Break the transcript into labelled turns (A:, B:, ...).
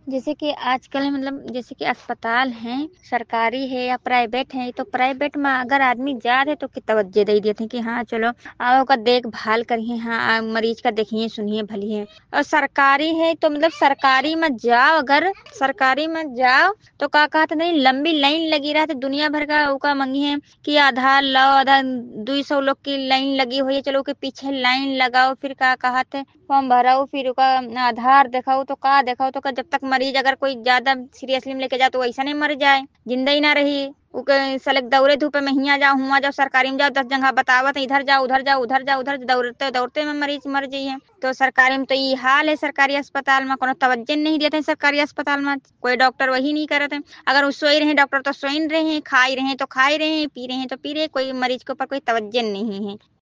A: जैसे कि आजकल मतलब जैसे कि अस्पताल हैं, सरकारी है या प्राइवेट है, तो प्राइवेट में अगर आदमी जा रहे तो कि तवज्जो दे देते हैं कि हाँ चलो आओ ओकर देखभाल करिए, हाँ मरीज का देखिए सुनिए भलिए। और सरकारी है तो मतलब सरकारी में जाओ, अगर सरकारी में जाओ तो का कहते नहीं, लंबी लाइन लगी रहती, दुनिया भर का उका मंगी है कि आधार लाओ, आधार 200 लोग की लाइन लगी हुई है, चलो के पीछे लाइन लगाओ, फिर का कहते फॉर्म भराओ, फिर ओका आधार दिखाओ तो का दिखाओ तो का, जब तक मरीज अगर कोई ज्यादा सीरियसली में लेके जाओ तो वैसा नहीं मर जाए, जिंदा ही ना रही। उके सलग दौड़े धूपे में हिया जाओ हुआ जाओ, सरकारी में जाओ 10 जगह बतावत इधर जाओ उधर जाओ उधर जाओ उधर, दौड़ते दौड़ते में मरीज मर जाइए। तो सरकारी में तो ये हाल है, सरकारी अस्पताल में कोनो तवज्जो नहीं देते हैं, सरकारी अस्पताल में कोई डॉक्टर वही नहीं करते हैं। अगर वो सोई रहे डॉक्टर तो सोई रहे हैं, खा ही रहे तो खा ही रहे हैं, पी रहे हैं तो पी रहे, कोई मरीज के ऊपर कोई तवज्जो नहीं है।